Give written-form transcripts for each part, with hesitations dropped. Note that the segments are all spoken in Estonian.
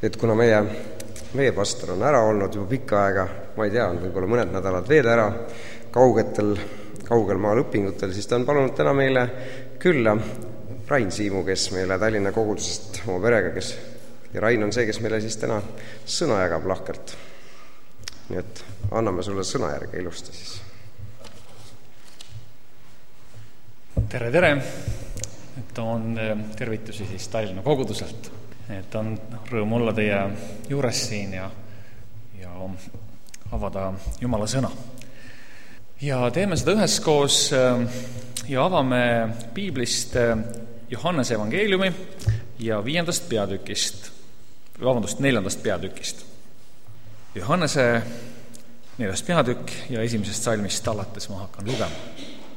et kuna meie pastor on ära olnud juba pikka aega, ma ei tea, on võib-olla mõned nädalad veel ära kaugel maal õpingutel, siis ta on palunud täna meile külla Rain Siimu, kes meile Tallinna kogudusest oma perega, ja Rain on see, kes meile siis täna sõna jagab lahkelt. Nii et anname sulle sõna järge ilusti siis. Tere! Toon tervitusi siis Tallinna koguduselt. Et on rõõm olla teie juures siin ja avada Jumala sõna. Ja teeme seda üheskoos ja avame Piiblist Johannese evangeeliumi ja 4. peatükist. Johannese 4. peatükk ja 1. salmist alates ma hakkan lugema.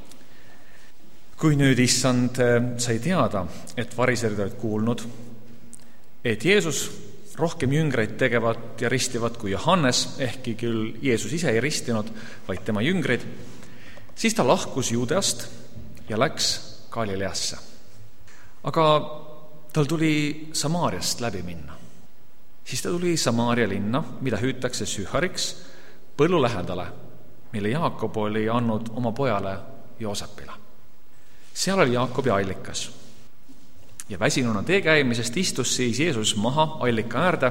Kui nüüd issand sai teada, et variserid olid kuulnud, et Jeesus rohkem jüngreid tegevat ja ristivat kui Johannes, ehkki küll Jeesus ise ei ristinud, vaid tema jüngrid, siis ta lahkus Juudeast ja läks Galileasse. Aga tal tuli Samaariast läbi minna. Siis ta tuli Samaaria linna, mida hüütakse Sühariks, põllu lähedale, mille Jaakob oli andnud oma pojale Joosepile. Seal oli Jaakobi allikas. Ja väsinuna tee käimisest istus siis Jeesus maha allika äärde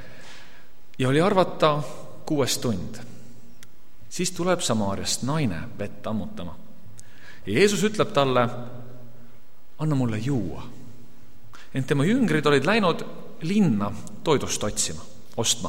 ja oli arvata 6 tund. Siis tuleb Samaariast naine vett ammutama. Ja Jeesus ütleb talle, anna mulle juua. Ent tema jüngrid olid läinud linna toidust ostma.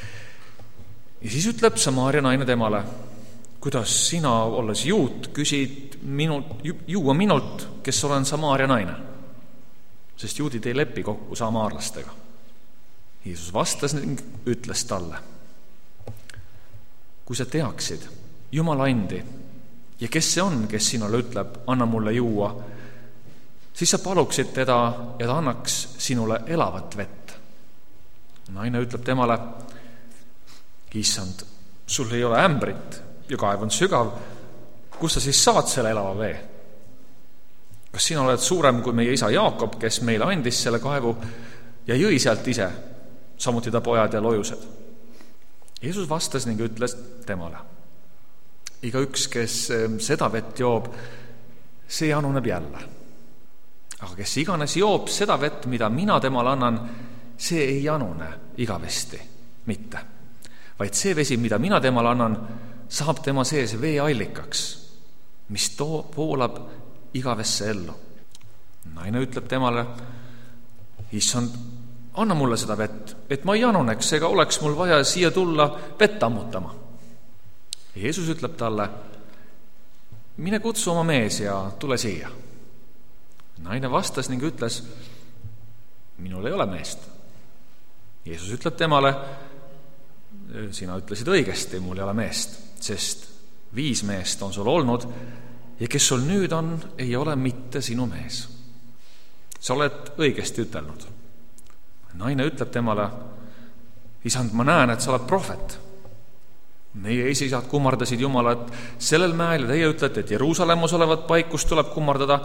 Ja siis ütleb Samaaria naine temale, kuidas sina, olles juut, küsid juua minult, kes olen Samaaria naine, sest juudid ei lepi kokku samaarlastega. Jeesus vastas ning ütles talle, kui sa teaksid Jumala andi ja kes see on, kes sinule ütleb, anna mulle juua, siis sa paluksid teda ja ta annaks sinule elavat vett. Naine ütleb temale, issand, sul ei ole ämbrit ja kaev on sügav, kus sa siis saad selle elava vee? Kas sina oled suurem kui meie isa Jaakob, kes meile andis selle kaevu ja jõi sealt ise, samuti ta pojad ja lojused? Jeesus vastas ning ütles temale, igaüks, kes seda vett joob, see januneb jälle. Aga kes iganes joob seda vett, mida mina temale annan, see ei janune igavesti mitte, vaid see vesi, mida mina temale annan, saab tema sees veeallikaks, mis voolab igavesse ellu. Naine ütleb temale, issand, anna mulle seda vett, et ma ei januneks ega oleks mul vaja siia tulla vett ammutama. Jeesus ütleb talle, mine kutsu oma mees ja tule siia. Naine vastas ning ütles, minul ei ole meest. Jeesus ütleb temale, sina ütlesid õigesti, mul ei ole meest, sest 5 meest on sul olnud ja kes sul nüüd on, ei ole mitte sinu mees. Sa oled õigesti ütelnud. Naine ütleb temale, isand, ma näen, et sa oled prohvet. Meie esiisad kummardasid Jumalat sellel mäel ja teie ütlete, et Jeruusalemmas olevat paik, kus tuleb kummardada.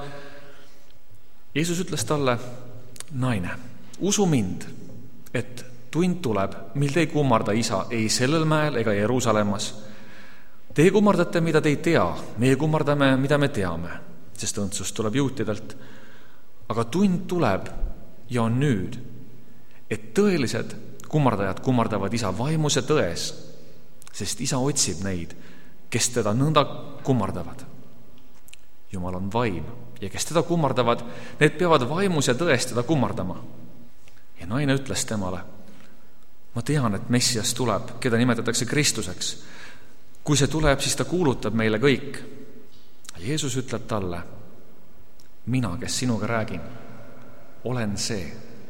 Jeesus ütles talle, naine, usu mind, et tund tuleb, mil te ei kummarda isa ei sellel mäel ega Jeruusalemmas. Teie kummardate, mida te ei tea, meie kummardame, mida me teame, sest õndsus tuleb juutidelt. Aga tund tuleb ja on nüüd, et tõelised kummardajad kummardavad isa vaimus ja tões, sest isa otsib neid, kes teda nõnda kummardavad. Jumal on vaim ja kes teda kummardavad, need peavad vaimus ja tões teda kummardama. Ja naine ütles temale, ma tean, et Messias tuleb, keda nimetatakse Kristuseks. Kui see tuleb, siis ta kuulutab meile kõik. Jeesus ütleb talle, mina, kes sinuga räägin, olen see.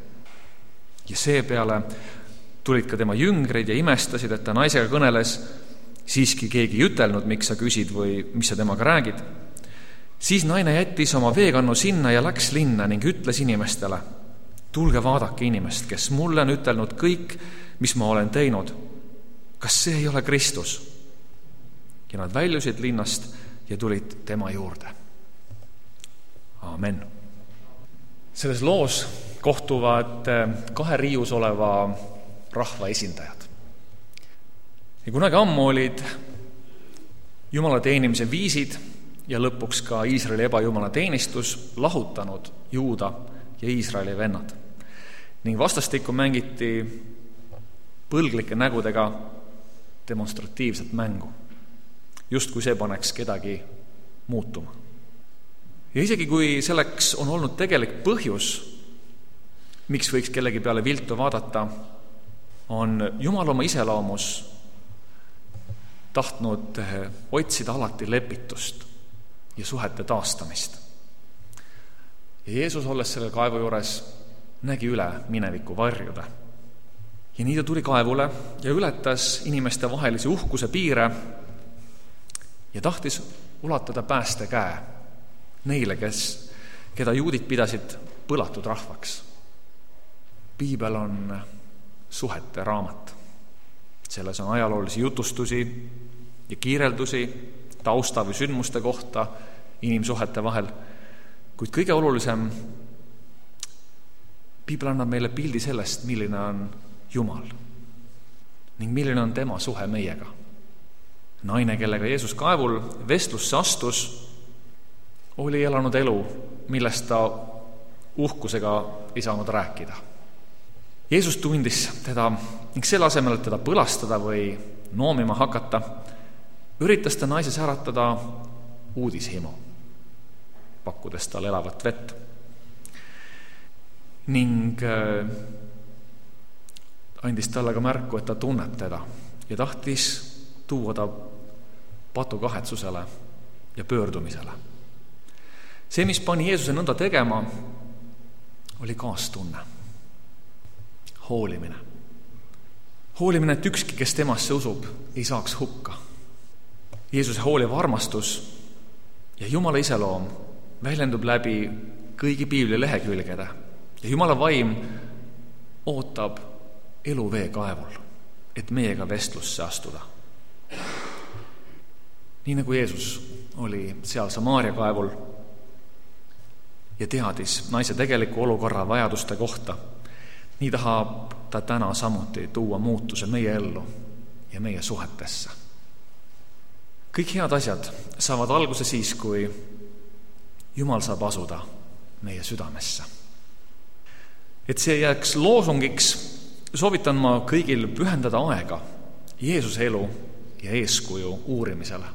Ja seepeale tulid ka tema jüngrid ja imestasid, et ta naisega kõneles. Siiski keegi ei ütelnud, miks sa küsid või mis sa temaga räägid. Siis naine jättis oma veekannu sinna ja läks linna ning ütles inimestele, tulge vaadake inimest, kes mulle on ütelnud kõik, mis ma olen teinud. Kas see ei ole Kristus? Ja nad väljusid linnast ja tulid tema juurde. Aamen. Selles loos kohtuvad kahe riius oleva rahva esindajad. Ja kunagi ammu olid Jumala teenimise viisid ja lõpuks ka Iisraeli ebajumala teenistus lahutanud Juuda ja Iisraeli vennad. Ning vastastikku mängiti põlglike nägudega demonstratiivset mängu, justkui see paneks kedagi muutuma. Ja isegi kui selleks on olnud tegelik põhjus, miks võiks kellegi peale viltu vaadata, on Jumal oma iseloomus tahtnud otsida alati lepitust ja suhete taastamist. Ja Jeesus, olles selle kaevu juures, nägi üle mineviku varjude. Ja nii ta tuli kaevule ja ületas inimeste vahelisi uhkuse piire ja tahtis ulatada pääste käe neile, keda juudid pidasid põlatud rahvaks. Piibel on suhete raamat. Selles on ajaloolisi jutustusi ja kiireldusi tausta või sündmuste kohta inimsuhete vahel, kuid kõige olulisem, Piibel annab meile pildi sellest, milline on Jumal ning milline on tema suhe meiega. Naine, kellega Jeesus kaevul vestlusse astus, oli elanud elu, millest ta uhkusega ei saanud rääkida. Jeesus tundis teda ning selle asemel, et teda põlastada või noomima hakata, üritas ta naises äratada uudishimu, pakkudes talle elavat vett. Ning andis talle ka märku, et ta tunneb teda ja tahtis tuua ta patukahetsusele ja pöördumisele. See, mis pani Jeesuse nõnda tegema, oli kaastunne, hoolimine. Hoolimine, et ükski, kes temasse usub, ei saaks hukka. Jeesuse hooliv armastus ja Jumala iseloom väljendub läbi kõigi Piibli lehekülgede ja Jumala vaim ootab elu veekaevul, et meiega vestlusse astuda. Nii nagu Jeesus oli seal Samaaria kaevul ja teadis naise tegeliku olukorra vajaduste kohta, nii tahab ta täna samuti tuua muutuse meie ellu ja meie suhetesse. Kõik head asjad saavad alguse siis, kui Jumal saab asuda meie südamesse. Et see jääks loosungiks, soovitan ma kõigil pühendada aega Jeesuse elu ja eeskuju uurimisele,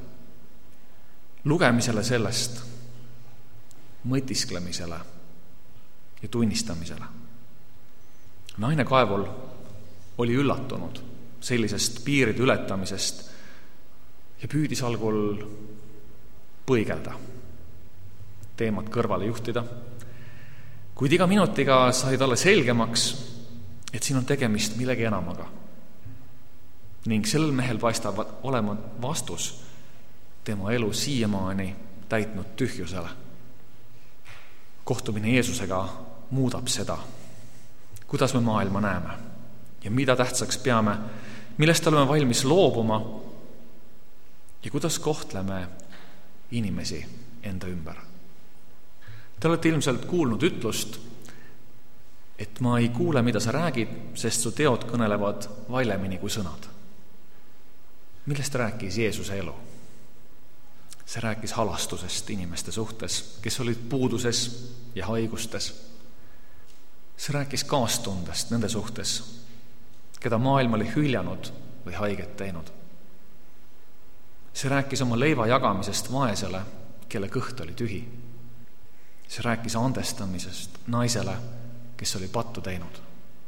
lugemisele sellest, mõtisklemisele ja tunnistamisele. Naine kaevul oli üllatunud sellisest piiride ületamisest ja püüdis algul põigelda, teemat kõrvale juhtida, kuid iga minutiga sai talle selgemaks, et siin on tegemist millegi enamaga. Ning sellel mehel paistab olema vastus tema elu siiamaani täitnud tühjusele. Kohtumine Jeesusega muudab seda, kuidas me maailma näeme ja mida tähtsaks peame, millest oleme valmis loobuma ja kuidas kohtleme inimesi enda ümber. Te olete ilmselt kuulnud ütlust, et ma ei kuule, mida sa räägid, sest su teod kõnelevad valjemini kui sõnad. Millest rääkis Jeesuse elu? See rääkis halastusest inimeste suhtes, kes olid puuduses ja haigustes. See rääkis kaastundest nende suhtes, keda maailm oli hüljanud või haiget teinud. See rääkis oma leiva jagamisest vaesele, kelle kõht oli tühi. See rääkis andestamisest naisele, kes oli pattu teinud.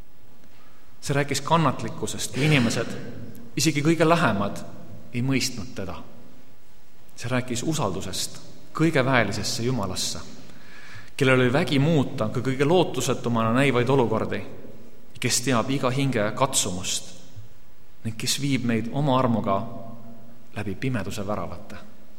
See rääkis kannatlikkusest, kui inimesed, isegi kõige lähemad, ei mõistnud teda. See rääkis usaldusest kõige väelisesse Jumalasse, kellel oli vägi muuta ka kõige lootusetumana näivaid olukordi, kes teab iga hinge katsumust ning kes viib meid oma armuga läbi pimeduse väravate.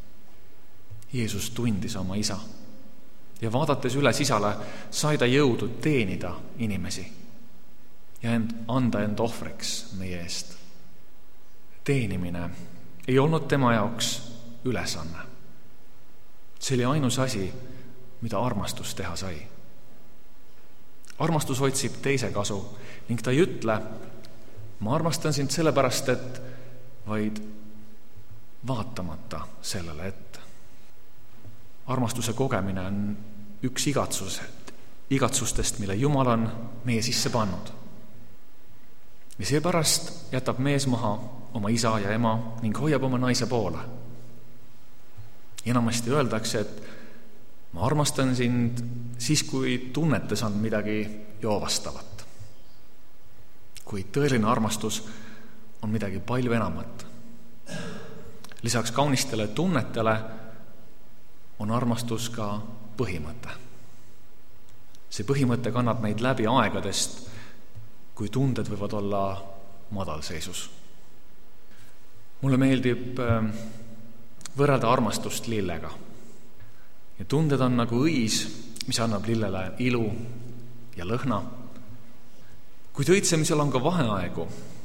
Jeesus tundis oma isa ja vaadates üles isale sai ta jõudu teenida inimesi ja anda end ohvriks meie eest. Teenimine ei olnud tema jaoks ülesanne. See oli ainus asi, mida armastus teha sai. armastus otsib teise kasu ning ta ei ütle, ma armastan sind sellepärast, et, vaid vaatamata sellele ette. Armastuse kogemine on üks igatsustest, mille Jumal on meie sisse pannud. Ja seepärast jätab mees maha oma isa ja ema ning hoiab oma naise poole. Enamasti öeldakse, et ma armastan sind siis, kui tunnetes on midagi joovastavat. Kuid tõeline armastus on midagi palju enamat. Lisaks kaunistele tunnetele on armastus ka põhimõte. See põhimõte kannab meid läbi aegadest, kui tunded võivad olla madalseisus. Mulle meeldib võrrelda armastust lillega. Ja tunded on nagu õis, mis annab lillele ilu ja lõhna. Kuid õitsemisel on ka vaheaegu.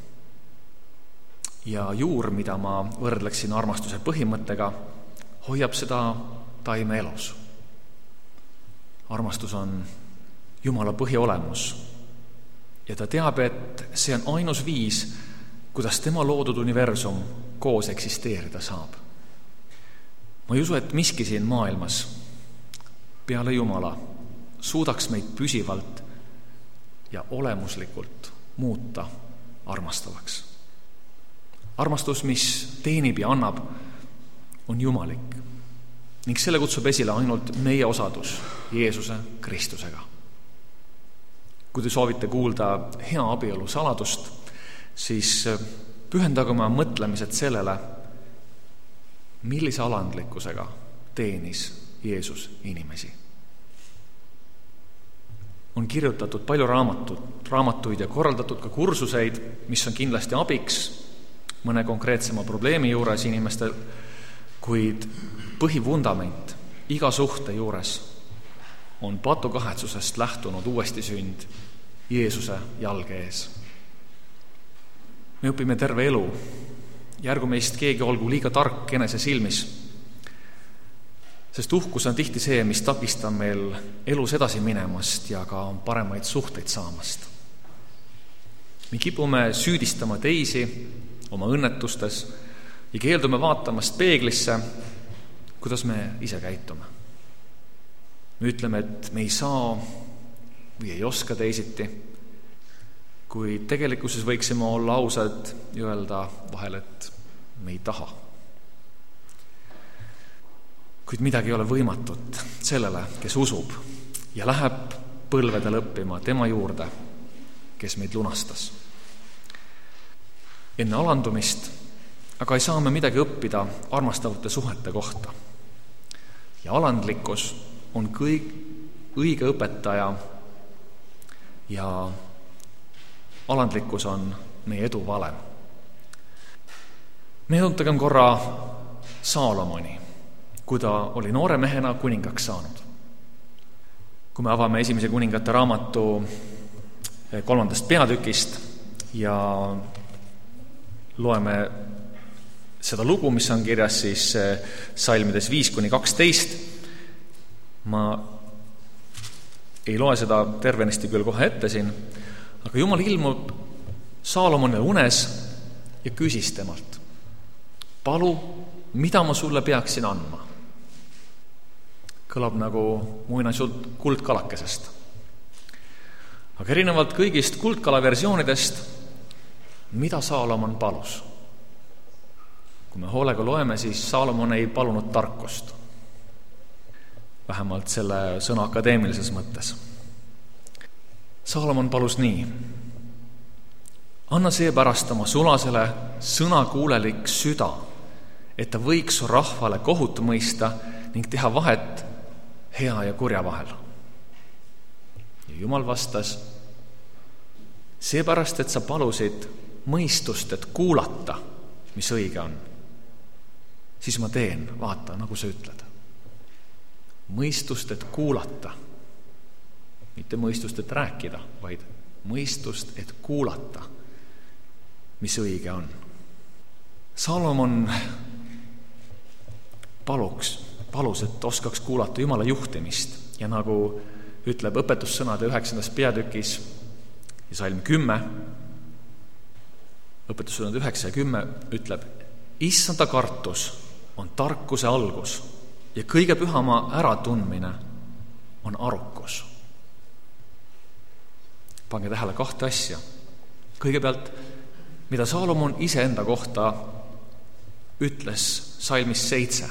Ja juur, mida ma võrdleksin armastuse põhimõttega, hoiab seda taime elus. Armastus on Jumala põhiolemus ja ta teab, et see on ainus viis, kuidas tema loodud universum koos eksisteerida saab. Ma ei usu, et miski siin maailmas peale Jumala suudaks meid püsivalt ja olemuslikult muuta armastavaks. Armastus, mis teenib ja annab, on jumalik ning selle kutsub esile ainult meie osadus Jeesuse Kristusega. Kui te soovite kuulda hea abielu saladust, siis pühendage oma mõtlemised sellele, millise alandlikkusega teenis Jeesus inimesi. On kirjutatud palju raamatuid ja korraldatud ka kursuseid, mis on kindlasti abiks mõne konkreetsema probleemi juures inimestel, kuid põhivundament iga suhte juures on patukahetsusest lähtunud uuesti sünd Jeesuse jalge ees. Me õpime terve elu ja ärgu meist keegi olgu liiga tark enese silmis, sest uhkus on tihti see, mis takistab meil elus edasi minemast ja ka paremaid suhteid saamast. Me kipume süüdistama teisi oma õnnetustes ja keeldume vaatamast peeglisse, kuidas me ise käitume. Me ütleme, et me ei saa või ei oska teisiti, kui tegelikkuses võiksime olla ausad ja öelda vahel, et me ei taha. Kuid midagi ei ole võimatut sellele, kes usub ja läheb põlvedel õppima tema juurde, kes meid lunastas. Enne alandumist aga ei saa me midagi õppida armastavate suhete kohta. Ja alandlikkus on õige õpetaja ja alandlikkus on meie edu valem. Meenutagem korra Saalomoni, kui ta oli noore mehena kuningaks saanud. Kui me avame Esimese kuningate raamatu 3. peatükist ja loeme seda lugu, mis on kirjas siis salmides 5-12, ma ei loe seda tervenisti küll kohe ette siin, aga Jumal ilmub Saalomonile unes ja küsis temalt, palu, mida ma sulle peaksin andma? Kõlab nagu muinasjutt kuldkalakesest. Aga erinevalt kõigist kuldkala versioonidest, mida Saalomon palus? Kui me hoolega loeme, siis Saalomon ei palunud tarkust. Vähemalt selle sõna akadeemilises mõttes. Saalomon palus nii. Anna seepärast oma sulasele sõnakuulelik süda, et ta võiks su rahvale kohut mõista ning teha vahet hea ja kurja vahel. Ja Jumal vastas, seepärast, et sa palusid mõistust, et kuulata, mis õige on, siis ma teen, vaata, nagu sa ütled. Mõistust, et kuulata. Mitte mõistust, et rääkida, vaid mõistust, et kuulata, mis õige on. Saalomon palus, et oskaks kuulata Jumala juhtimist ja nagu ütleb õpetussõnade 9. peatükis ja salm 10, õpetussõnad 9 ja 10 ütleb: Issanda kartus on tarkuse algus ja kõige pühama äratundmine on arukus. Pange tähele 2 asja. Kõigepealt, mida Saalomon iseenda kohta ütles salmis 7,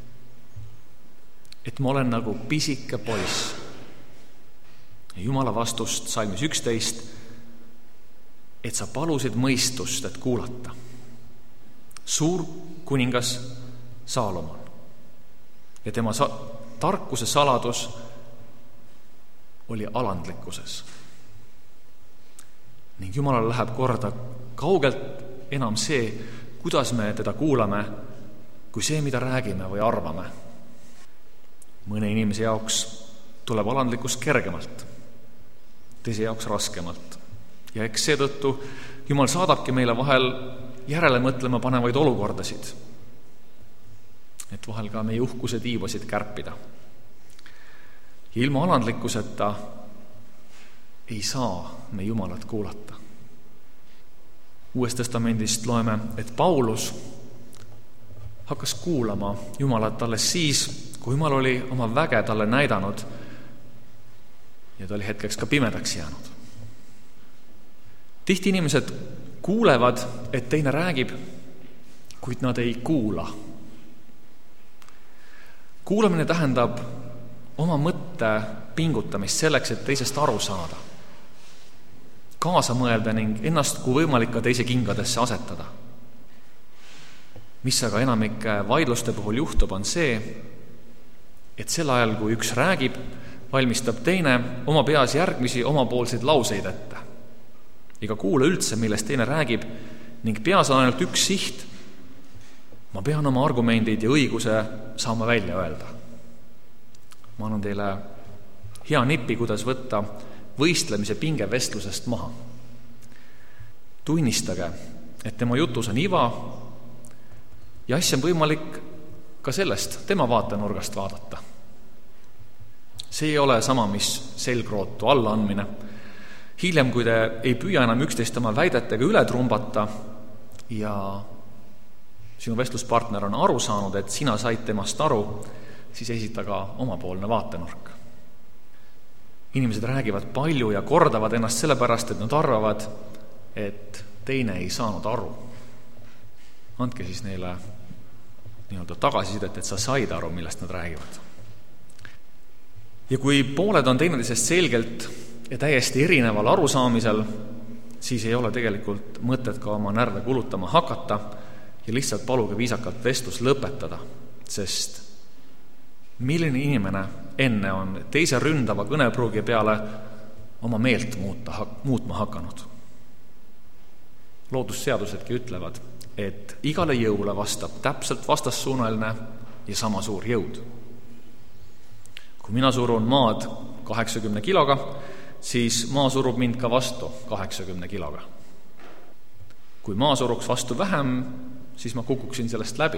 et ma olen nagu pisike poiss. Ja Jumala vastust salmis 11, et sa palusid mõistust, et kuulata. Suur kuningas Saalomon ja tema tarkuse saladus oli alandlikkuses. Ning Jumalale läheb korda kaugelt enam see, kuidas me teda kuulame, kui see, mida räägime või arvame. Mõne inimese jaoks tuleb alandlikkus kergemalt, teise jaoks raskemalt. Ja eks seetõttu Jumal saadabki meile vahel järele mõtlema panevaid olukordasid, et vahel ka meie uhkuse tiivasid kärpida. Ja ilma alandlikkuseta ei saa me Jumalat kuulata. Uuest testamendist loeme, et Paulus hakkas kuulama Jumalat alles siis, kui Jumal oli oma väge talle näidanud ja ta oli hetkeks ka pimedaks jäänud. Tihti inimesed kuulevad, et teine räägib, kuid nad ei kuula. Kuulamine tähendab oma mõtte pingutamist selleks, et teisest aru saada, kaasa mõelda ning ennast kui võimalik ka teise kingadesse asetada. Mis aga enamike vaidluste puhul juhtub, on see, et sel ajal, kui üks räägib, valmistab teine oma peas järgmisi omapoolseid lauseid ette. Ega kuule üldse, millest teine räägib, ning peas on ainult üks siht. Ma pean oma argumendid ja õiguse saama välja öelda. Ma annan teile hea nipi, kuidas võtta võistlemise pinge vestlusest maha. Tunnistage, et tema jutus on iva ja asja on võimalik ka sellest tema vaatenurgast vaadata. See ei ole sama, mis selgrootu allaandmine. Hiljem, kui te ei püüa enam üksteist oma väidetega üle trumbata ja sinu vestluspartner on aru saanud, et sina said temast aru, siis esita ka omapoolne vaatenurk. Inimesed räägivad palju ja kordavad ennast sellepärast, et nad arvavad, et teine ei saanud aru. Andke siis neile nii-öelda tagasisidet, et sa said aru, millest nad räägivad. Ja kui pooled on teineteisest selgelt ja täiesti erineval arusaamisel, siis ei ole tegelikult mõtet ka oma närve kulutama hakata ja lihtsalt paluge viisakalt vestlus lõpetada, sest milline inimene enne on teise ründava kõnepruugi peale oma meelt muutma hakanud. Loodusseadusedki ütlevad, et igale jõule vastab täpselt vastassuunaline ja sama suur jõud. Kui mina surun maad 80 kiloga, siis maa surub mind ka vastu 80 kiloga. Kui maa suruks vastu vähem, siis ma kukuksin sellest läbi.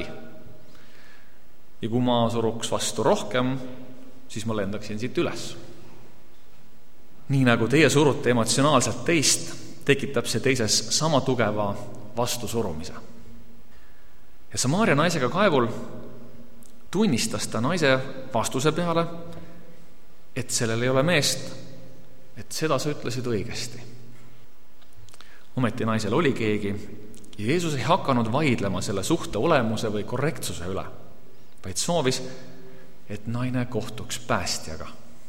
Ja kui maa suruks vastu rohkem, siis ma lendaksin siit üles. Nii nagu teie surute emotsionaalselt teist, tekitab see teises sama tugeva vastusurumise. Ja Samaaria naisega kaevul tunnistas ta naise vastuse peale, et sellel ei ole meest, et seda sa ütlesid õigesti. Ometi naisel oli keegi ja Jeesus ei hakanud vaidlema selle suhte olemuse või korrektsuse üle, vaid soovis, et naine kohtuks päästjaga.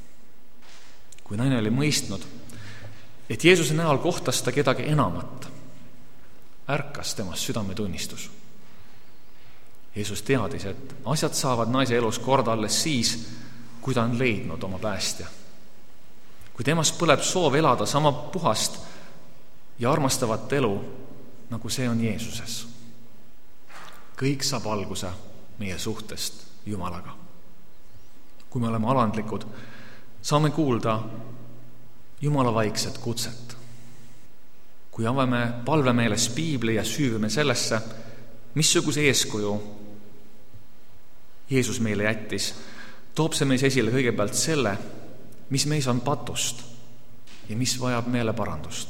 Kui naine oli mõistnud, et Jeesuse näol kohtas ta kedagi enamat, ärkas temast südametunnistus. Jeesus teadis, et asjad saavad naise elus korda alles siis, kui ta on leidnud oma päästja. Kui temas põleb soov elada sama puhast ja armastavat elu, nagu see on Jeesuses. Kõik saab alguse meie suhtest Jumalaga. Kui me oleme alandlikud, saame kuulda Jumala vaikset kutset. Kui avame palvemeeles piibli ja süüvime sellesse, missuguse eeskuju Jeesus meile jättis, toob see meis esile kõigepealt selle, mis meis on patust ja mis vajab meeleparandust.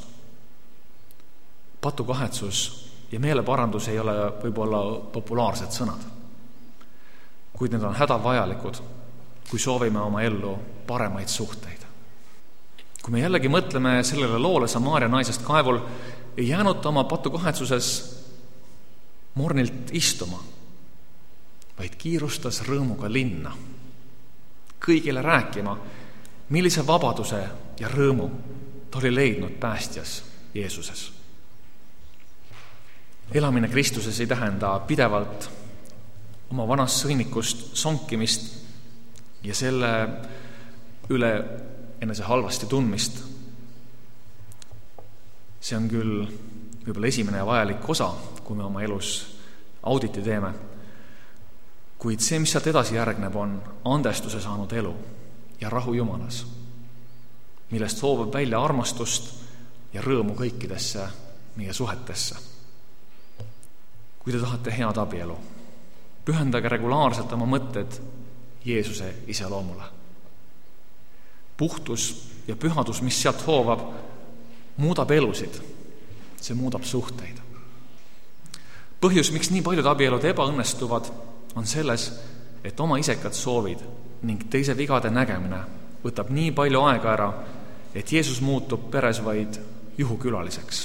Patukahetsus ja meeleparandus ei ole võib-olla populaarsed sõnad, kuid need on hädavajalikud, kui soovime oma ellu paremaid suhteid. Kui me jällegi mõtleme sellele loole Samaaria naisest kaevul, ei jäänud ta oma patukahetsuses mornilt istuma, vaid kiirustas rõõmuga linna, kõigile rääkima, millise vabaduse ja rõõmu ta oli leidnud päästjas Jeesuses. Elamine Kristuses ei tähenda pidevalt oma vanast sõnnikust sonkimist ja selle üle enese halvasti tundmist. See on küll võib-olla esimene ja vajalik osa, kui me oma elus auditi teeme, kuid see, mis sealt edasi järgneb, on andestuse saanud elu ja rahu Jumalas, millest soovab välja armastust ja rõõmu kõikidesse meie suhetesse. Kui te tahate head abielu, pühendage regulaarselt oma mõtted Jeesuse iseloomule. Puhtus ja pühadus, mis sealt hoovab, muudab elusid, see muudab suhteid. Põhjus, miks nii paljud abielud ebaõnnestuvad, on selles, et oma isekad soovid ning teise vigade nägemine võtab nii palju aega ära, et Jeesus muutub peres vaid juhukülaliseks.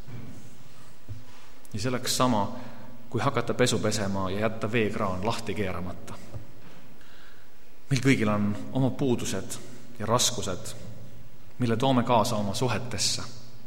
Ja selleks sama, kui hakata pesu pesema ja jätta veekraan lahti keeramata. Meil kõigil on oma puudused ja raskused, mille toome kaasa oma suhetesse.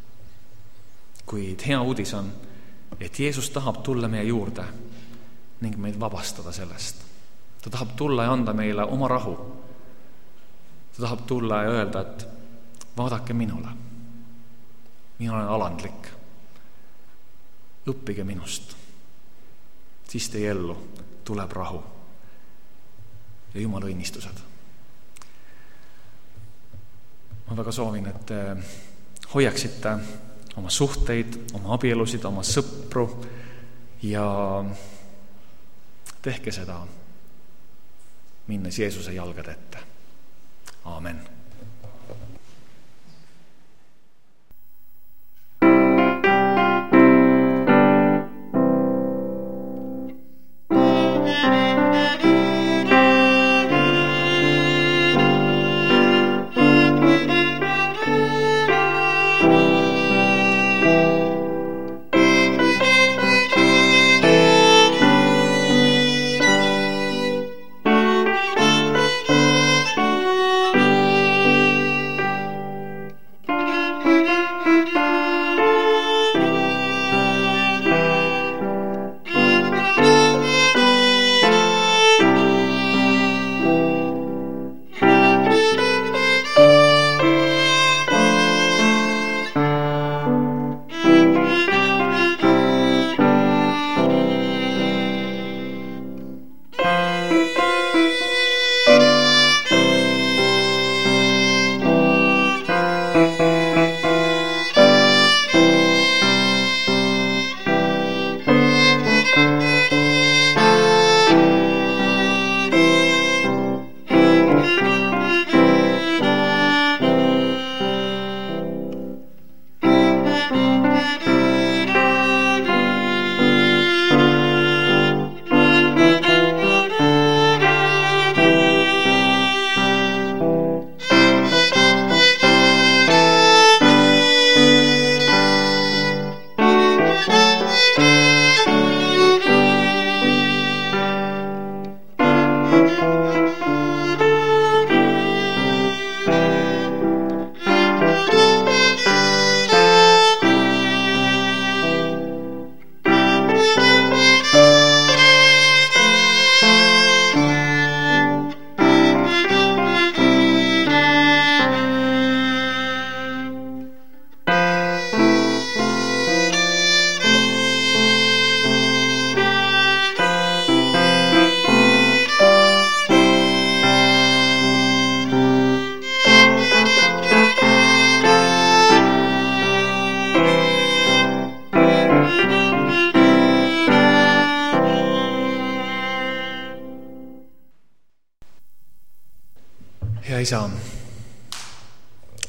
Kuid hea uudis on, et Jeesus tahab tulla meie juurde ning meid vabastada sellest. Ta tahab tulla ja anda meile oma rahu. Ta tahab tulla ja öelda, et vaadake minule. Mina olen alandlik. Õppige minust. Siis teie ellu tuleb rahu ja Jumala õnnistused. Ma väga soovin, et hoiaksite oma suhteid, oma abielusid, oma sõpru ja tehke seda, minnes Jeesuse jalgade ette. Aamen. Hea Isa,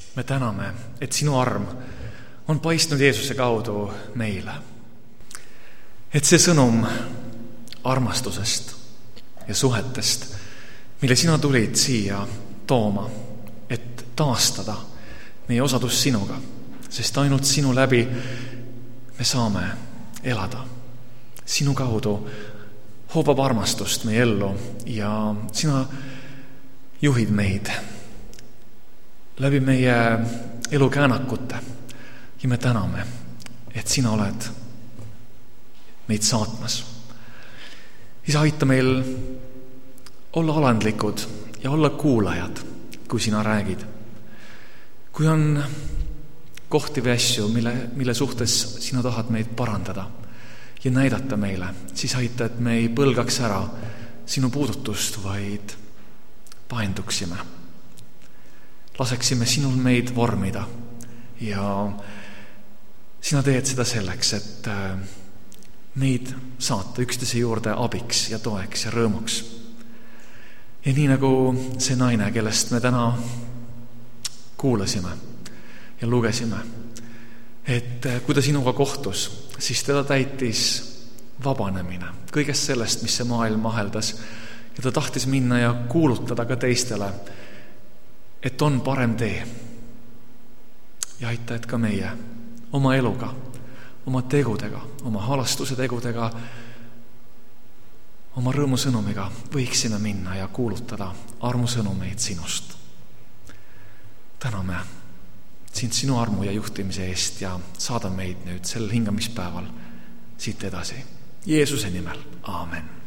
me täname, et sinu arm on paistnud Jeesuse kaudu meile. Et see sõnum armastusest ja suhetest, mille sina tulid siia tooma, et taastada meie osadus sinuga, sest ainult sinu läbi me saame elada. Sinu kaudu hoobab armastust meie ellu ja sina juhid meid läbi meie elu käänakute ja me täname, et sina oled meid saatmas. Isa, aita meil olla alandlikud ja olla kuulajad, kui sina räägid. Kui on kohti või asju, mille suhtes sina tahad meid parandada ja näidata meile, siis aita, et me ei põlgaks ära sinu puudutust, vaid paenduksime. Laseksime sinul meid vormida ja sina teed seda selleks, et meid saata üksteise juurde abiks ja toeks ja rõõmuks. Ja nii nagu see naine, kellest me täna kuulasime ja lugesime, et kui ta sinuga kohtus, siis teda täitis vabanemine kõigest sellest, mis see maailm aheldas, ja ta tahtis minna ja kuulutada ka teistele, et on parem tee. Ja aita, et ka meie oma eluga, oma tegudega, oma halastuse tegudega, oma rõõmusõnumiga võiksime minna ja kuulutada armusõnumeid sinust. Täname sind sinu armu ja juhtimise eest ja saada meid nüüd sel hingamispäeval siit edasi. Jeesuse nimel, aamen.